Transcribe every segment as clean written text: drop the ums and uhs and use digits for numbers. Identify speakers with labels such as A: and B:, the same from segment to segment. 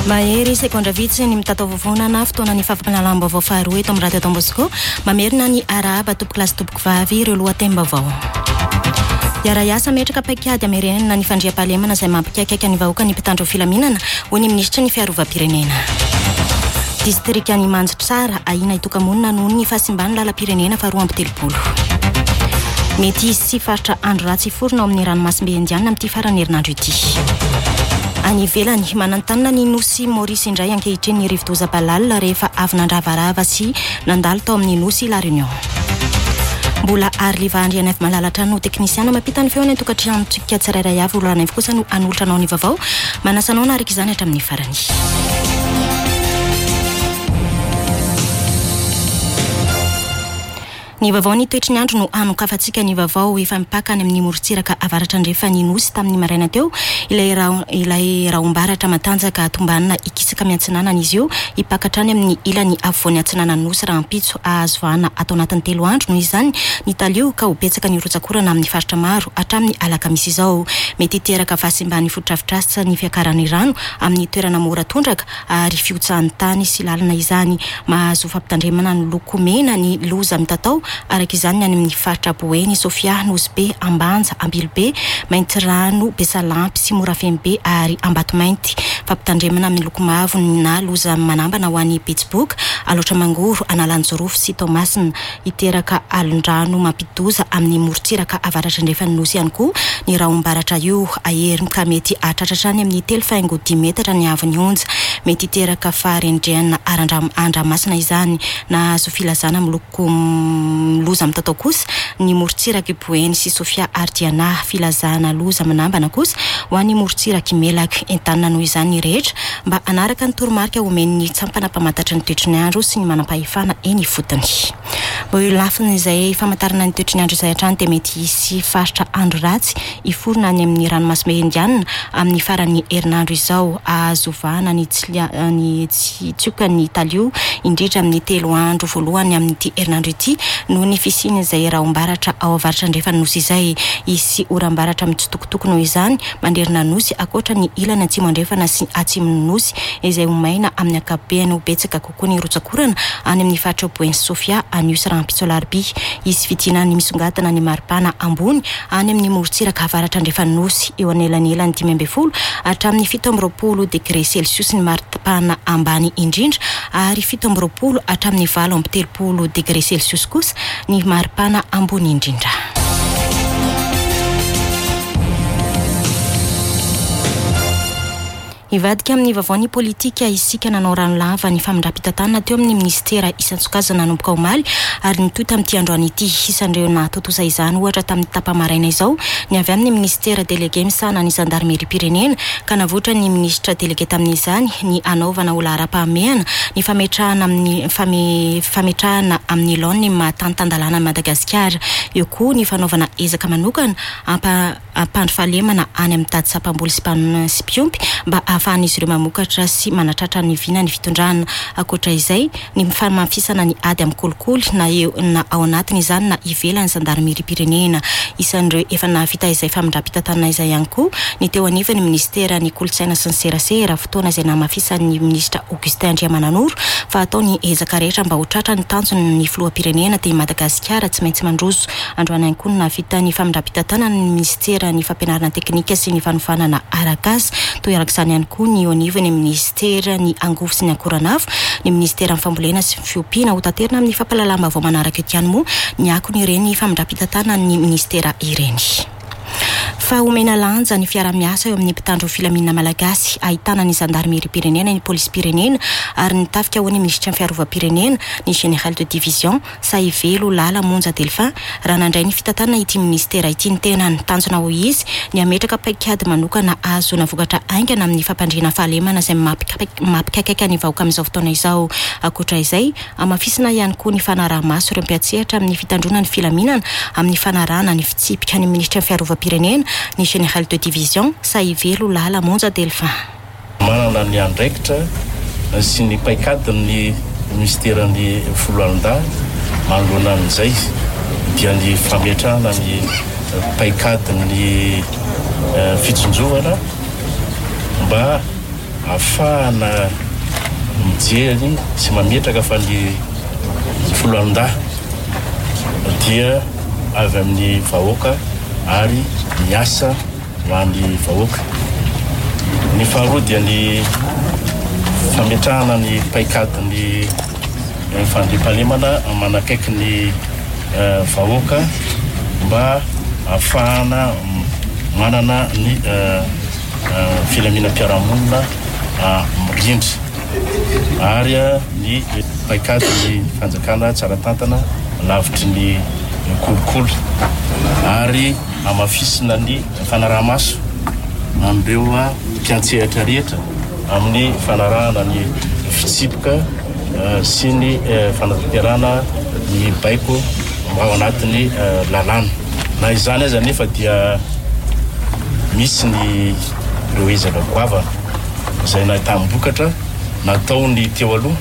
A: Mahery sekondra vitsy ny mitatao vovonana fotoana ny fampanalam-ba vao faharoa eto amin'ny radio Don Bosco mamerina ny araba tompoko lasy tompoko vavy ireo lohatem-baovao. Iara-iasa metraka paikady amerenina ny fandriam-pahalemana izay mampikaikaiky ny vahoaka ny mpitandro filaminana ho ny minisitra ny fiarovam-pirenena. Distrika ny Manjitsara ahina itokamonina noho ny fahasimbany lalam-pirenena faharoa amby telopolo. Mety sy faritra andro ratsy forona ao amin'ny ranomasimbe indiana amin'ity farany herinandro ity. Any ivelany manantanina ny nosy Maurice indray ankehitriny ny rivo-doza Balal rehefa avy nandravarava sy nandalo tao amin'ny nosy La Réunion. Mbola ary livandriana avy malalatra no teknisiana mampita ny feony tokatrano tsika tsirairay avy olana avy kosa no anolotra anao ny vaovao manasanao na arika izany hatramin'ny farany. Ny vaovao ny toetry ny andro no anokafantsika ny vaovao efa mipakany amin'ny morontsiraka avaratra andrefa ny nosy tamin'ny maraina teo ilay raombaratra matanjaka tombanina ikisaka miantsinana izy io ipakatrany amin'ny ilany afovoany antsinana nosy raha ampitso azo vahana atao anatin'ny 3 andro noho izany ny talio ka ho betsaka ny rotsakorana amin'ny faritra maro hatramin'ny alakamisy izao mety hiteraka fahasimbany fotodrafitrasa ny fiakaran'ny rano amin'ny toerana mora tondraka ary fiotsahan'ny tany sy lalana izany mahazo fampitandremana ny loko mena ny loza mitatao araka izany any amin'ny faritra Boeny, Sofia, Nosbe, Ambanja, Ambilobe, Maintirano, Besalampy sy Morafembe ary Ambato-mainty fampitandremana amin'ny loko mavo na loza manambana ho an'ny Pitsbook, Alotra Mangoro, Analanjorofo sy Tomasina hiteraka alondrano mampidoza amin'ny morontsiraka avaratra andrefa ny nosy ihany koa ny raombaratra io ahery ka mety atratratrany amin'ny 3.10 metatra ny avony onja mety hiteraka farendriana andramasina izany na azo filazana miloko loza mitatao kosa ny morontsiraka Boeny sy Sofia Ardiana filazana loza manambana kosa ho an'ny morontsiraka Melaka entanina noho izany rehetra mba anaraka ny toromarika omen'ny tsampana-pamantatra ny toetry ny andro sy ny manam-pahefana eny fotony. Lafiny izay famantarana ny toetry ny andro izay hatrany dia mety hisy faritra andro ratsy iforona any amin'ny ranomasimbe indiana amin'ny faran'ny herinandro izao azo vahana ny tsioka ny talio indrindra amin'ny 3 andro voalohany amin'ity herinandro ity noho ny fisiny izay raombaratra ao avaratra andrefa nosy izay isy orambaratra mitsitokotoko noho izany manderina nosy akoatra ny ilana atsimo andrefana sy atsimon'ny nosy izay homaina amin'ny akabeany ho betsaka kokoa ny rotsakorana any amin'ny faritra Boeny Sofia Anius Rampitso Larbi isy fitina ny misongatana ny maripana ambony any amin'ny morontsiraka avaratra andrefa nosy eo anelanelany 10 hatramin'ny 17 degré Celsius ny maripana ambany indrindra ary 17 hatramin'ny 7 degré Celsius kosa ny maripana ambony indrindra. Ivadika amin'ny vaovao politika isika nanao rano lava ny famindram-pitantanana teo amin'ny ministera isan-tsokajana nanomboka omaly ary nitota amin'ity androany ity isan'ireo natotoza izany ohatra tamin'ny tapa-maraina izao ny avy amin'ny ministera délégué misahana ny zandarmerie pirenena ka navoatra ny ministra délégué tamin'izany ny anaovana ola ara-pahamehana ny fametrahana amin'ny laony mahatantandalana Madagasikara eo koa ny fanaovana ezaka manokana ampandry fahalemana any amin'ny tady sapamboly sy Piompi mba ahafahan'izy ireo mamokatra sy manatratra ny vina ny fitondrana akoatra izay ny mifamafisana ny ady amin'ny kolikoly na ao anatiny izany na ivelany zandarmerie pirenena isan'ireo efa navita izay famindram-pitantanana izay ihany koa ny teo anivany ministera ny kolotsaina sy ny serasera fotoana izay namafisan'ny ministra Augustin Andriamananoro fa atao ny ezaka rehetra mba ho tratra ny tanjony ny filoham-pirenena teny Madagasikara tsy maintsy mandroso androany ihany koa navita ny famindram-pitantanana ny ministera ny fampianarana teknika sy ny fanofanana arakasa toy arak'izany ihany koa ny onivany ministera ny angovo sy ny ankoranafo ny ministera amin'ny fambolena sy fiompiana ho taterina amin'ny fampalalama vao manaraka eto ihany moa ny akony ireny famindram-pitantanana ny ministera ireny. Fa omena lanja ny fiara-miasa eo amin'ny mpitandro filaminana malagasy ahitana ny zandarmerie pirenena ny polisy pirenena ary ny tafika ho any ministra ny fiarova-pirenena ny général de division Saivelo Lala Monja Delphin raha nandray ny fitantanana ity ministera ity ny tena ny tanjona ho izy ny ametraka paikady manokana azo navokatra aingana amin'ny fampandriana fahalemana izay mampikaikaika ny vahoaka amin'izao fotoana izao akoatra izay amafisina ihany koa ny fanaraha-maso ireo mpiatsehatra amin'ny fitandrona ny filaminana amin'ny fanarahana ny fitsipika ny ministra ny fiarova-pirenena ny général de division Saivelo Lala Monja Delphin.
B: Manana ny andraikitra sy ny paikadin'ny ministeran'ny Foloalindahy manoloana amin'izay dia ny fametrahana ny paikadin'ny fitsinjovana mba afahana mijery sy mametraka fa ny foloalinda dia avy amin'ny vahoaka ary miasa hoan'ny vahoaka. Ny faharoa dia ny fametrahana ny paikadiny fandriampahalemana manakaiky ny vahoaka mba ahafahana manana ny filaminam-piarahamonina mirindra ary ny paikady ny fanjakana tsara-tantana lavitry ny kolokolo ary amafisina ny fanaraha-maso amin'ireo mpiantsehatra rehetra amin'ny fanarahana ny fitsipoka sy ny fanatanterahana ny baiko ao anatin'ny lalàna. Na izany aza nefa dia misy ny ireo ezaka goavana izay nahitambokatra natao ny teo aloha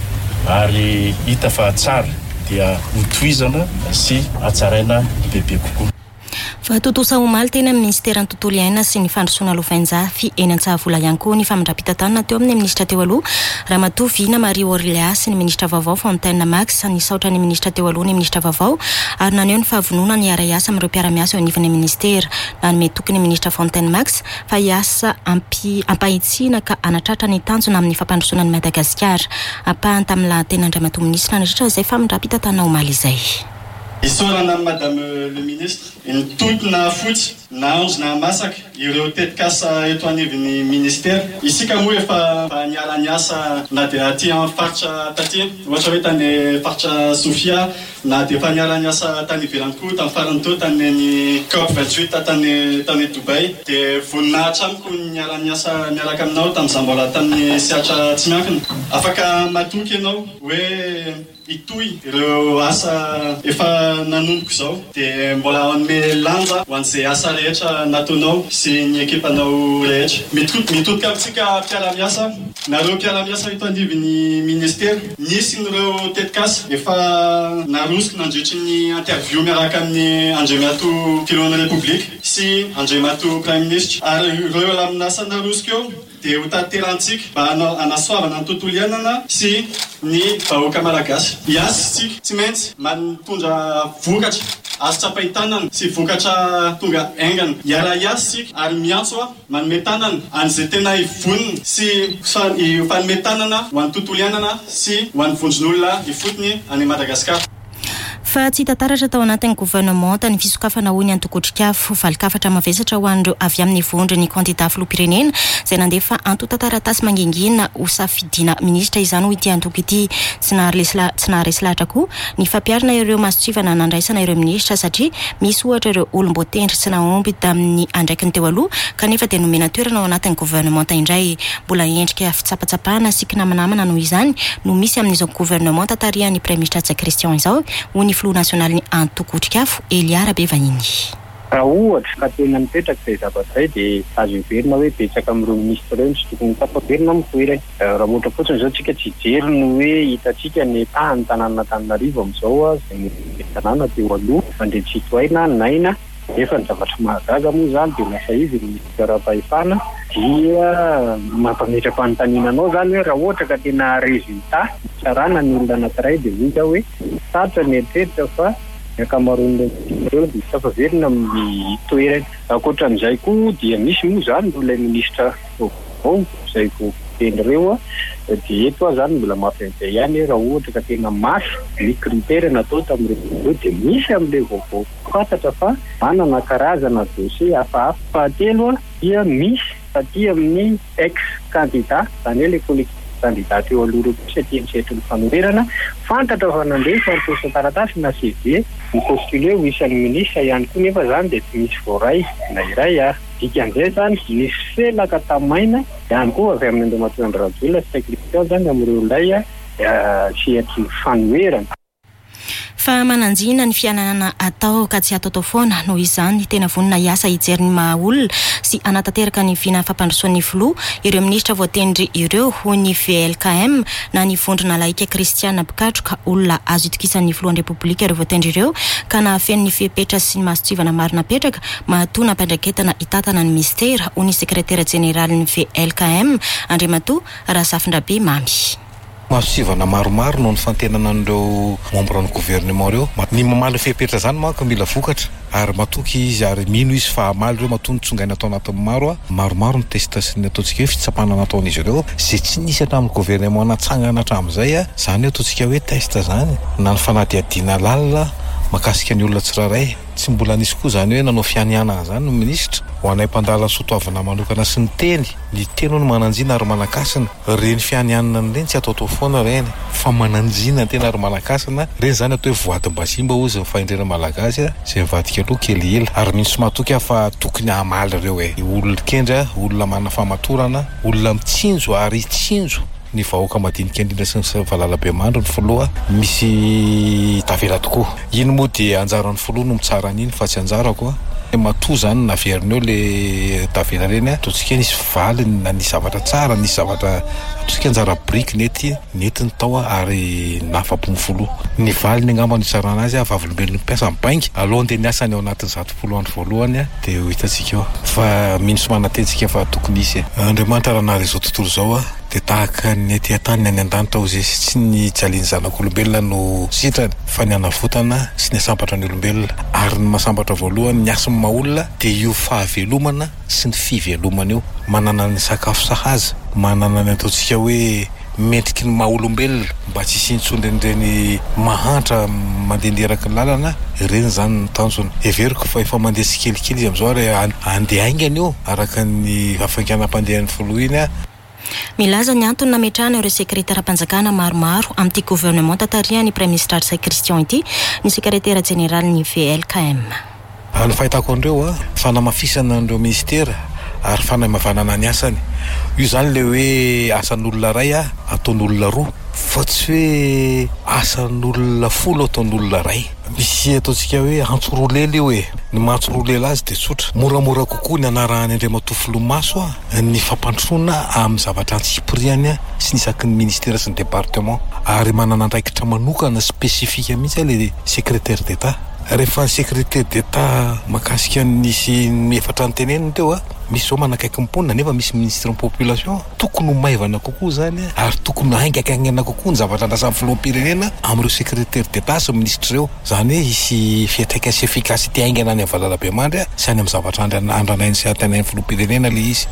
B: ary hita fa tsara dia hotohizana sy hatsaraina bebe kokoa.
A: Fa totosa omaly teny amin'ny ministeran'ny tontolo iainana sy ny fandrosoana lovainjafy eny Antsahavola ihany koa ny famindra-pitantanana teo amin'ny ministra teo aloha Ramatoa Vina Maria Orléa sy ny ministra vaovao Fontaine Max ny saotra ny ministra teo aloha ny ministra vaovao ary naneho ny fahavonona ny ara-iasa amin'ireo mpiara-miasa eo anivon'ny ministera nanome toky ny ministra Fontaine Max fa hiasa ampahitsiana ka anatratra ny tanjona amin'ny fampandrosoana ny Madagasikara ampahany tamin'ny lahateny Andriamatoa minisitra nandritra izay famindra-pitantanana omaly izay.
C: Isorana Madame le ministre, une toute na foot, na onze na masaka, ireo tetikasa eto anivon'ny ministère. Isika moa efa niara-niasa na dia aty amin'ny faritra taty, ohatra hoe tany faritra Sofia, na dia efa niara-niasa tany ivelany koa, tany farany teo tany COP28 tany Dubai. Dia voninahitra amiko niara-niasa miaraka aminao tamin'izaho mbola tamin'ny siatra tsy miankina. Afaka matoky ianao hoe itoy ireo asa efa nanomboka izao dia mbola hanome lanja ho an'izay asa rehetra nataonao sy ny ekipanao rehetra. Mitodika amintsika mpiara-miasa, nareo mpiara-miasa eto anivon'ny ministera, nisy ireo tetikasa efa narosika nandritry ny interview miaraka amin'ny Andriamatoa filohan'ny Republika sy Andriamatoa Prime Ministre ary ireo laminasa narosika eo dia ho tanterantsika mba hanasoavana ny tontolo iainana sy ny vahoaka malagasy. Hiasitsika tsy maintsy mitondra vokatra azo tsapaitanana sy vokatra tonga aingana. Hiara-iasitsika ary miantso manome tanana an'izay tena hivonina sy fanome tanana ho an'ny tontolo iainana sy ho an'ny vondron'olona hifotony any Madagasikara.
A: Fa tsy tantaratra tao anatin'ny gouvernement ny fisokafana hoy ny antokotrikafo valikafatra mavesatra ho an'ireo avy amin'ny vondry ny kandida filoham-pirenena izay nandefa antotan-taratasy mangingina ho safidiana ministra izany hoy ity antoko ity tsy naharesy lahatra koa ny fampiarana ireo masotsivana nandraisana ireo ministra satria misy ohatra ireo olom-boatendry sy naomby tamin'ny andraikiny teo aloha kanefa dia nomena toerana ao anatin'ny gouvernement indray mbola endrika fitsapatsapahana sy kinamanamana noho izany no misy amin'izao gouvernement tatarihan'ny premier ministre Christian izao ho ny Flou national ny antokotrikafo Eliara Bevanini.
D: Raha ohatra ka tena mipetraka izay zavatra dia azo hiverina hoe betsaka amin'ireo ministra ireo tsy tokony tapaverina amin'ny toerany. Raha ohatra fotsiny izao tsika tsy hijery no hoe hitantsika ny tahan'ny tanànan'Antananarivo amin'izao izay tanàna teo aloha Mandretsitoaina naina nefa ny zavatra mahagaga moa izany dia lasa izy ny ministra-pahefana dia mampametraka fanontaniananao izany hoe raha ohatra ka tena rezultat tsarana ny olona anankiray dia hita hoe sarotra ny eritreritra fa ny ankamaroan'ireo ireo dia tapaverina amin'ny toerany. Ankoatran'izay koa dia misy moa izany ilay ministra vaovao izay voatendreo dia eto izany mbola mafian'izay ihany raha ohatra ka tena masy ny kritera natao tamin'ireo dia misy amin'ilay vaovao fantatra fa manana karazana dossier hafahafa. Fahatelo dia misy taty amin'ny ex-candidat izany hoe ilay collectif candidat eo aloha ireo kosa tia misehatry ny fanoherana fantatra fa nandefa nytosa taratasy na CV ny postule ho isan'ny ministra ihany koa nefa izany dia tsy misy voaray na iray dikan'izay izany nisy felaka tamaina ihany koa avy amin'ny Andriamatoa Rajoelina sy secrétaire izany amin'ireo ilay sehatry ny fanoherana.
A: fa mananjina ny fianana atao ka tsy atao foana noho izany tena vonina hiasa hijery ny mahaolona sy anatanteraka ny vina fampandrosoan'ny filoha ireo ministra voatendry ireo ho ny VLKM na ny vondrona laika Kristiana Bikatroka olona azo itokisan'ny filohan'ny repoblika ireo voatendry ireo ka nahafen'ny fipetra sy ny masotsivana maro napetraka mahatona ampandraketana hitatana ny ministera ho ny sekretera jeneraly ny VLKM Andriamatoa Rasafindrabe Mamy.
E: Masivana maromaro no ny fantenana an'ireo membre ny gouvernement reo ny mamaly fepetra zany manko mila vokatra ary matoky izy ary mino izy fa amaly reo matony tsongaina atao anatin'ny maromaro ny testa sy ny ataontsika hoe fitsapana nataon'izy ireo zay tsy nisy hatramin'ny gouvernement natsangana hatramin'izay zany ataontsika hoe testa zany na ny fanadihadiana lalina makasika ny olona tsiraray tsy mbola nisy koa zany hoe nanao fianianana zany no ministra ho anay mpandala sotoavana manokana sy ny teny no mananjina ary manakasina reny fianianana reny tsy atao foana reny fa mananjina tena ary manakasina reny zany atao hoe voadim-basimba ozy ny fahendrena malagasy zay mivadika aloha kelyely ary misy matoky fa tokony hamaly reo olona kendra olona mana famatorana olona mitsinjo ary tsinjo ny vahoaka madinika indrindra sy ny valalabe mandro ny filoha misy tavela tokoa iny moa dia anjaran'ny filoha no mitsara an'iny fa tsy anjara koa matoa zany naverineo le tavela reny ataontsika nisy valiny na nisy zavatra tsara nisy zavatra ataontsika anjara briky nety ny tao ary nafapo ny filoha ny valiny angamba ny tsara anazy vavolombelony mpiasa ny banky alohan'ny dia niasany ao anatin'ny 100 andro voalohany dia ho hitantsika eo fa minisy manatetsika fa tokony isy Andriamanitra raha nahary izao tontolo zao dia tahaka ny aty an-tany any an-danitra ao zay tsy ny jaliany zanak'olombelona no sitrany fa ny anavotana sy ny asambatra ny olombelona ary ny masambatra voalohany ny asy ny maolona dia io fahavelomana sy ny fivelomana io manana ny sakafo sahaza manana ny ataontsika hoe mendriky ny maha-olombelona mba tsy sintsondrenireny mahantra mandenderaka ny lalana ireny zany ny tanjony everiko fa efa mandeha sy kelikely izy am'izao ary andeha aingana io araka ny afanganam-pandehan'ny filoha iny
A: milaza ny antony nametrahana ireo sekretara-panjakana maromaro amin'ity gouvernement tatarihany Premier ministre Arsène Christian ity ny sekretera jeneraly ny VLKM.
E: Ny fahitako an'ireo fanamafisana an'ireo ministera ary fanamavanana ny asany io zany le hoe asan'olona ray ataon'olona roa fa tsy hoe asan'olona folo ataon'olona ray misy ataontsika hoe antsorolely io ny mahatsorolely azy dia tsotra moramora kokoa ny anarahany Andriamatoa Filomaso ny fampandrosoana amin'ny zavatra antsipiriany sy nisaky ny ministera sy ny département ary manana andraikitra manokana spesifika mihitsy le secrétaire d'État rehefa ny secrétaire d'État makasika nisy efatra ny teneniny teo misy zao manakaiky mimponina nefa misy ministre ny population tokony ho maivana kokoa zany ary tokony haingakaingana kokoa ny zavatra andrasan'ny filoham-pirenena amin'ireo secrétaire d'État sy ministre reo zany hoe hisy fiatraikany sy efficacité haingana any amin'ny valalabe mandry sy any amin'ny zavatra andranainy sy atanainy filoham-pirenena le izy.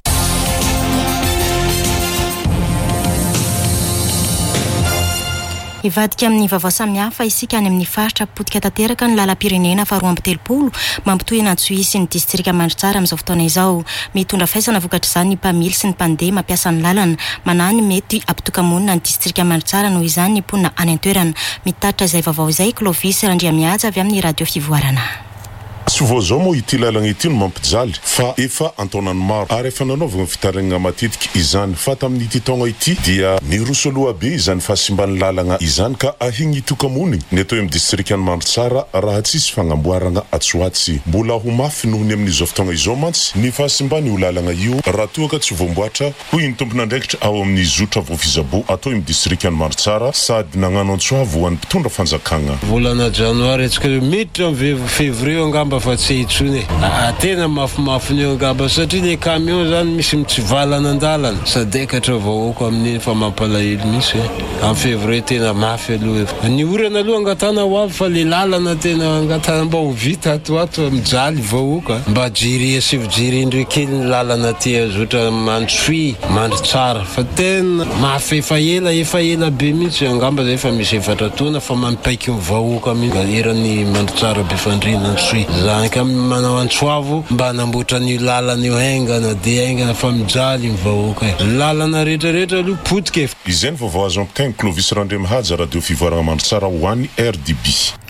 A: Ivadika amin'ny vaovao samihafa isika any amin'ny faritra potika tanteraka ny lalam-pirenena faharoa amby telopolo mampitohy Antsohihy ny distrika Mandritsara amin'izao fotoana izao mitondra fahaizana vokatra izany ny mpamily sy ny mpandeha mampiasa ny lalana manany mety ampitokamonina ny distrika Mandritsara noho izany ny mponina any an-toerana mitatitra izay vaovao izay Clovis Randriamihaja avy amin'ny radio fivoarana.
F: Tsy voazao moa ity lalana ity no mampijaly fa efa antaonany maro ary efa nanaovana fitaragnana matetika izany fa tamin'ity taona ity dia niroso aloha be izany fahasimban'ny lalana izany ka ahigny itokamoniny ny atao amin'ny distrikany Mandritsara raha tsisy fagnamboarana atsoatsy mbola ho mafy noho ny amin'izao fotoana izao mantsy ny fahasimbany io lalana io raha toa ka tsy voamboatra hoy ny tompon'andraikitra ao amin'ny zotra vofizabo atao amin'ny distrikany Mandritsara sady nagnano antsoavo ho an'ny mpitondra fanjakana
G: volana janoary atsika miditra amin'ny février angamba fa tsy itsony tena mafimafiny eo angamba satria le camion zany misy mitsivalana andalana sady ekatra vahoaka amin'ny fa mampalahelo misy amin'ny février tena mafy aloha ny orana aloha angatana ho avy fa le lalana tena angatana mba ho vita ato mijaly vahoaka mba jiry sivijiry indray kely ny lalana ty azotra Antsohihy Mandritsara fa tena mafy efa ela be mihitsy angamba zay fa misy efatra taona fa mampaiky ny vahoaka mihitsy eran'ny Mandritsara be fandriana Antsohihy zany ka manao antsoavo mba hanamboatra ny lalana io haingana fa mijaly ny vahoaka lalana rehetrarehetra aloha potika
F: izay ny vaovao azo ampitaigny Clovis Randriamihaja radio fivoarana Mandritsara ho an'ny RDB.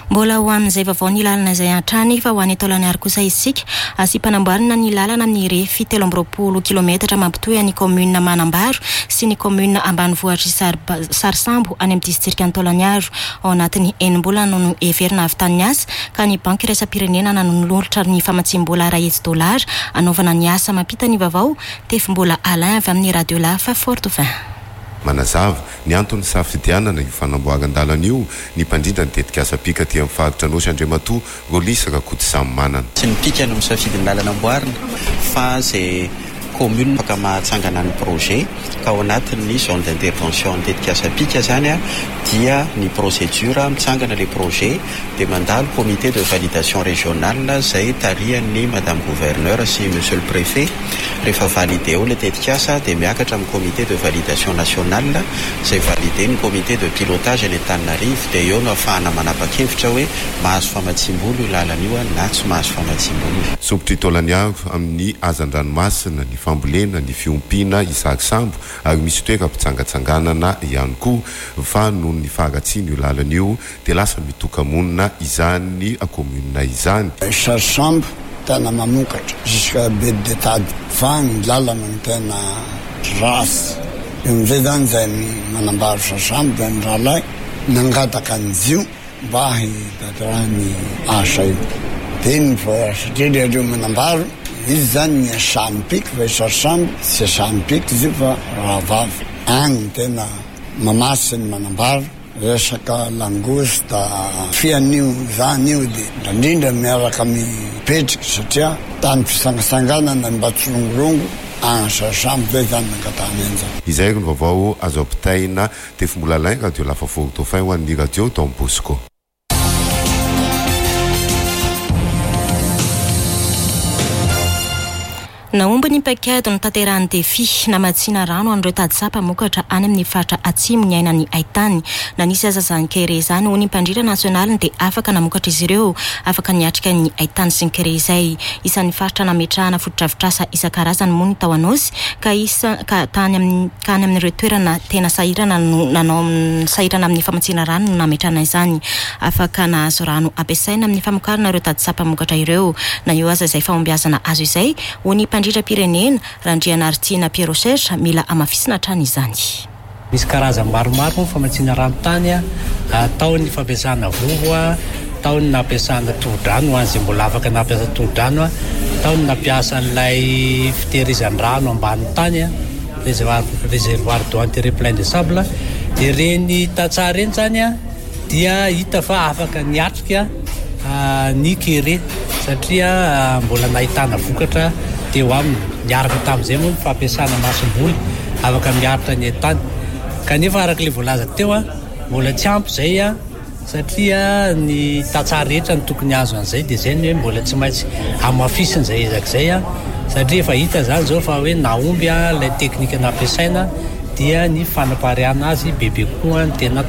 A: Mbola ho amin'izay vaovao ny lalana izay antrany fa ho any taolany ary kosa isika asy-panamboarana ny lalana amin'ny refy 13 kilometatra mampitohy ny commune Manambaro sy ny commune ambanivohitry Sarsambo any amin'ny district Antaolaniaro ao anatin'ny enim-bolana no everina avy tany asa ka ny banky iraisam-pirenena nanolotra ny famatsim-bola $100 anaovana ny asa mampita ny vaovao tefim-bola Alain avy amin'ny radio lafa Fort-Dauphin.
H: Manazava ny antony safidianana io fanamboaran-dalana io ny mpandrindra ny tetika asa pika ty amin'ny faritra Anosy Andriamatoa Rolisaka Kotisamy manana.
I: Tsy mipika no misafidy ny lalana amboarina fa zay commune afaka mahatsangana ny projet ka ao anatin'ny zone d'intervention ny tetika asa pika zany dia ny procédure mitsangana le projet dia mandalo comité de validation régionale zay tarihan'ny madame gouverneur sy monsieur le préfet rehefa validé ao le tetika asa dia miakatra amin'ny comité de validation nationale zay validé ny comité de pilotage ny Antananarivo dia eo no ahafahana manapa-kevitra hoe mahazo famatsim-bolo io lalana io na tsy mahazo famatsim-bolo.
H: Sombotry Taolaniavo amin'ny hazan-dranomasina ny fambolena ny fiompiana Isaac Sambo ary misy toeram-pitsangatsanganana ihany koa fa noho ny faharatsiana io lalana io dia lasa mitoka-monina izany commune izany.
J: Sarsambo tena mamokatra jusqu'à Bedetady fa ny lalana ny tena rasy amizay zany zay Manambaro Sarsambo dia ny rahalahy nangataka ny zio mba hidadraha ny asa io dia ny satria reo Manambaro izy zany ny asampika fa Sarsambo sy asampika izy fa rahavavy agny tena mamasy ny Manambaro resaka langosta fianio zany io dia indrindra miaraka mipetrika satria tany fisangasanganana mba tsolongorongo Sarsambo zay zany nangatahany an'izany.
H: Izay ny vaovao azo ampitaina tefim-bola Alain radio lafa Fort-Dauphin ho an'ny radio Don Bosco.
A: Naomba ny paikady ny tanterahany defi na matsina rano an'ireo tadisapa mokatra any amin'ny faritra atsimo ny aina ny Aitany na nisy azazan-kere izany ho ny mpandrindra nasionaly dia afaka namokatra izy ireo afaka niatrika ny Aitany sy ny kere izay isan'ny faritra nametrahana fotodrafitrasa isan-karazany moa ny tao Anosy ka tany amin'ireo toerana tena sahirana nanao sahirana amin'ny famatsina rano no nametrahana izany afaka nahazo rano ampiasaina amin'ny famokarana ireo tadisapa mokatra ireo na eo aza izay fahombiazana azo izay ho ny mpandrindra-pirenena Randrianartina Pieroserge mila amafisina hatrany izany.
K: Misy karazany maromaro famatsina rano tany ataony fampiasana vovo ataony nampiasana todrano an'izay mbola afaka nampiasa todrano ataony nampiasa an'ilay fitehirizany rano ambany tany réservoir d'eau enterré plein de sable dia reny tatsara reny zany dia hita fa afaka niatrika ny kere satria mbola nahitana vokatra teo aminy miaraka tamin'izay moa ny fampiasana masom-boly afaka miaritra ny Aitany kanefa araka le voalaza teo mbola tsy ampy zay satria ny tatsara rehetra ny tokony azo an'izay dia zay ny hoe mbola tsy maintsy amafisina zay ezak'izay satria efa hita zany zao fa hoe naomby ilay teknika nampiasaina dia ny fanapariana azy bebe koa ny tena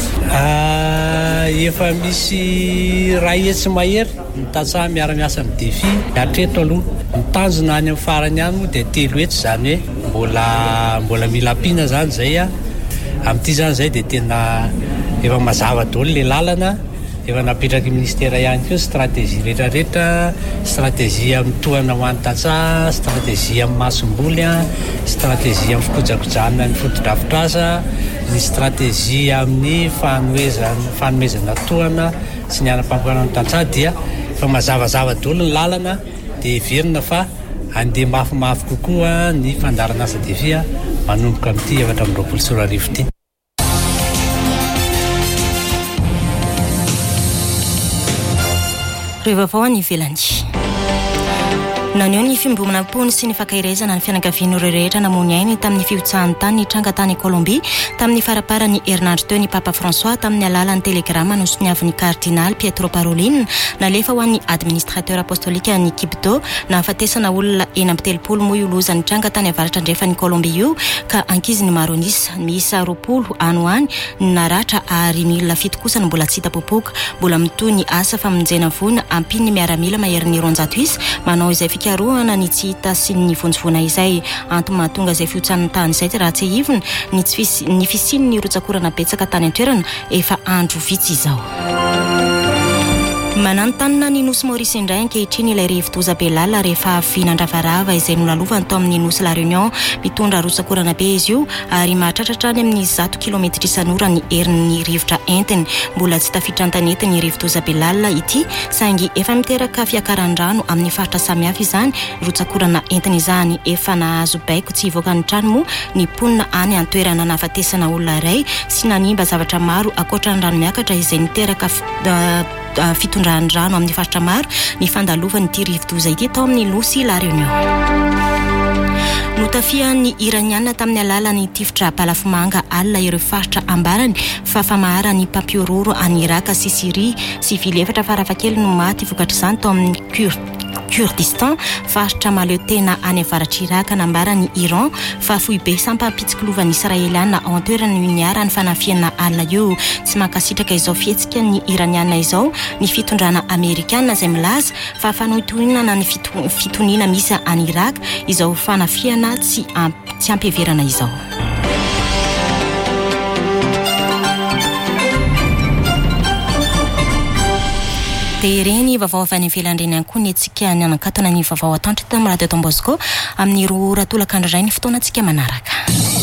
K: tanjona. Efa misy ray etsy mahery ny tatsara miara-miasa amin'ny defi hatreto aloha ny tanjona any amin'ny farany any moa dia 3 etsy zany hoe mbola mila ampiana zany zay amin'ity zany zay dia tena efa mazava daholo le lalana efa napetraky ministera ihany koa stratégie rehetrarehetra stratégie mitohana ho an'ny tatsara stratégie amin'ny masom-boly stratégie amin'ny fikojakojana ny fotodrafitrasa ny stratégie amin'ny fanomezana tohana sy ny anam-pampianana tatsara dia efa mazavazava daholo ny lalana dia verina fa andeha mafimafy kokoa ny fandarana asa defia manomboka amin'ity 7 sy 10 ity.
A: Revavao ny ivelany. Naneo ny fimbomana pony sy ny fakairizana ny fianakavian'ireo rehetra namony ainy tamin'ny fihotsahany tany ny tranga tany Colombie tamin'ny farapara ny herinandro teo ny Papa François tamin'ny alalan'ny telegrama nosoniavin'ny cardinal Pietro Parolin nalefa ho an'ny administrateur apostolika ny Quibdó na afatesana olona 70 moa io lozany tranga tany avaratra andrefany Colombie io ka ankizy ny maronisa miisa 20 ano any naratra ary milona fito kosa mbola tsy hita popoka mbola mitoy ny asa famonjena vona ampiny miaramila maherin'ny 200 is manao izay fikarohana ny tsy hita sy ny vonjovona izay antony mahatonga izay fihotsahany tany izay raha tsy hivona ny fisiny ny rotsakorana betsaka tany an-toerana efa andro vitsy izao. manantanina ny nosy Maurice indray ankehitriny ilay rivo-doza Belala rehefa finandravarava izay nolalovany tao amin'ny nosy La Réunion mitondra rosakorana be izy io ary mahatratratra any amin'ny 100 kilometatra isan'ora ny herin'ny rivotra entiny. Mbola tsy tafiditra ny rivo-doza Belala ity saingy efa miteraka fiakaran-drano amin'ny faritra samihafa izany rosakorana entiny izany. Efa nahazo baiko tsy hivoaka ny trano moa ny ponina any an-toerana nafatesana olona iray sy nanimba zavatra maro ankoatra ny rano miakatra izay niteraka fitondrany rano amin'ny faritra maro ny fandalovan'ny ity rivo-doza ity tao amin'ny nosy La Réunion. Notafian'ny iraniana tamin'ny alalan'ny tifitra balafomanga alina ireo faritra ambarany fa famaharany papiororo any Iraka sy Syria sy vilefatra farafakely no maty vokatra izany tao amin'ny Kurdistan faritra maleo tena any avaratra Iraka nambarany Iran fa fohy be sampampitsikilovan'ny Israeliana ao an-toerana ny niara ny fanafiana alina io. Tsy mankasitraka izao fihetsika ny iraniana izao ny fitondrana amerikana izay milaza fa fanotonana ny fitoniana misy any Iraka izao fanafiana tsy ampiheverana izao. Dia ireny vaovao avy any ivelany ireny ihany koa ny antsika ny anankatona ny vaovao atao amin'ny Radio Don Bosco amin'ny roa ratolaka andray ny fotoana antsika manaraka.